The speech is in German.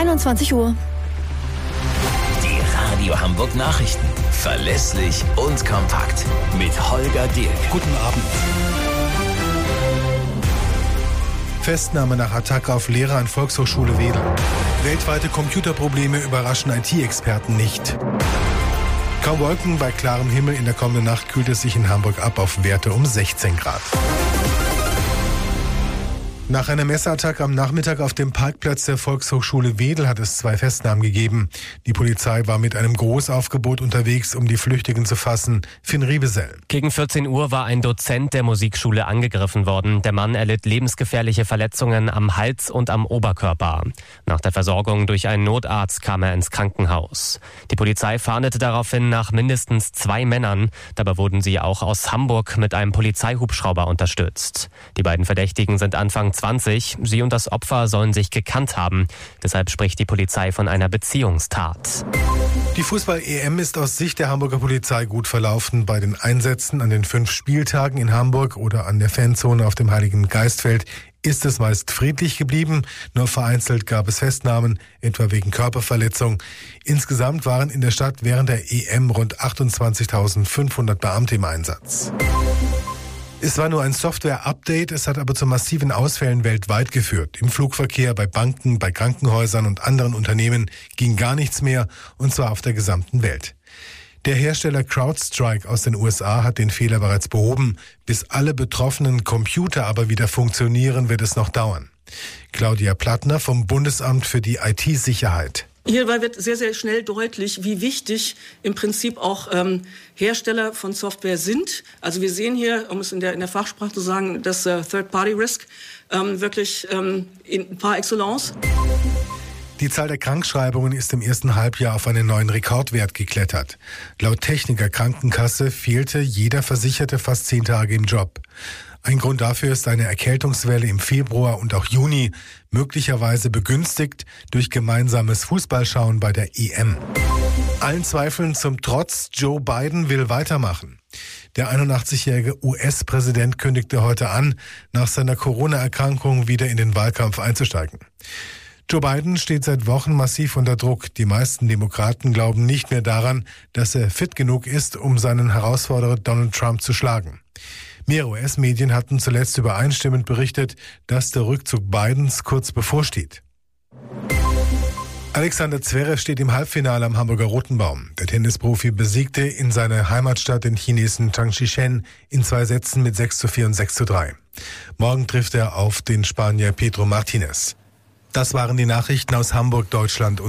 21 Uhr. Die Radio Hamburg Nachrichten. Verlässlich und kompakt. Mit Holger Dirk. Guten Abend. Festnahme nach Attacke auf Lehrer an Volkshochschule Wedel. Weltweite Computerprobleme überraschen IT-Experten nicht. Kaum Wolken bei klarem Himmel. In der kommenden Nacht kühlt es sich in Hamburg ab auf Werte um 16 Grad. Nach einer Messerattacke am Nachmittag auf dem Parkplatz der Volkshochschule Wedel hat es 2 Festnahmen gegeben. Die Polizei war mit einem Großaufgebot unterwegs, um die Flüchtigen zu fassen. Finn Riebesell. Gegen 14 Uhr war ein Dozent der Musikschule angegriffen worden. Der Mann erlitt lebensgefährliche Verletzungen am Hals und am Oberkörper. Nach der Versorgung durch einen Notarzt kam er ins Krankenhaus. Die Polizei fahndete daraufhin nach mindestens 2 Männern. Dabei wurden sie auch aus Hamburg mit einem Polizeihubschrauber unterstützt. Die beiden Verdächtigen sind Anfang 20. Sie und das Opfer sollen sich gekannt haben. Deshalb spricht die Polizei von einer Beziehungstat. Die Fußball-EM ist aus Sicht der Hamburger Polizei gut verlaufen. Bei den Einsätzen an den 5 Spieltagen in Hamburg oder an der Fanzone auf dem Heiligen Geistfeld ist es meist friedlich geblieben. Nur vereinzelt gab es Festnahmen, etwa wegen Körperverletzung. Insgesamt waren in der Stadt während der EM rund 28.500 Beamte im Einsatz. Es war nur ein Software-Update, es hat aber zu massiven Ausfällen weltweit geführt. Im Flugverkehr, bei Banken, bei Krankenhäusern und anderen Unternehmen ging gar nichts mehr, und zwar auf der gesamten Welt. Der Hersteller CrowdStrike aus den USA hat den Fehler bereits behoben. Bis alle betroffenen Computer aber wieder funktionieren, wird es noch dauern. Claudia Plattner vom Bundesamt für die IT-Sicherheit. Hierbei wird sehr, sehr schnell deutlich, wie wichtig im Prinzip auch Hersteller von Software sind. Also wir sehen hier, um es in der Fachsprache zu sagen, das Third-Party-Risk wirklich in par excellence. Die Zahl der Krankschreibungen ist im ersten Halbjahr auf einen neuen Rekordwert geklettert. Laut Techniker Krankenkasse fehlte jeder Versicherte fast 10 Tage im Job. Ein Grund dafür ist eine Erkältungswelle im Februar und auch Juni, möglicherweise begünstigt durch gemeinsames Fußballschauen bei der EM. Allen Zweifeln zum Trotz, Joe Biden will weitermachen. Der 81-jährige US-Präsident kündigte heute an, nach seiner Corona-Erkrankung wieder in den Wahlkampf einzusteigen. Joe Biden steht seit Wochen massiv unter Druck. Die meisten Demokraten glauben nicht mehr daran, dass er fit genug ist, um seinen Herausforderer Donald Trump zu schlagen. Mehrere US-Medien hatten zuletzt übereinstimmend berichtet, dass der Rückzug Bidens kurz bevorsteht. Alexander Zverev steht im Halbfinale am Hamburger Rotenbaum. Der Tennisprofi besiegte in seiner Heimatstadt den Chinesen Zhang Zhizhen in 2 Sätzen mit 6:4 und 6:3. Morgen trifft er auf den Spanier Pedro Martinez. Das waren die Nachrichten aus Hamburg, Deutschland und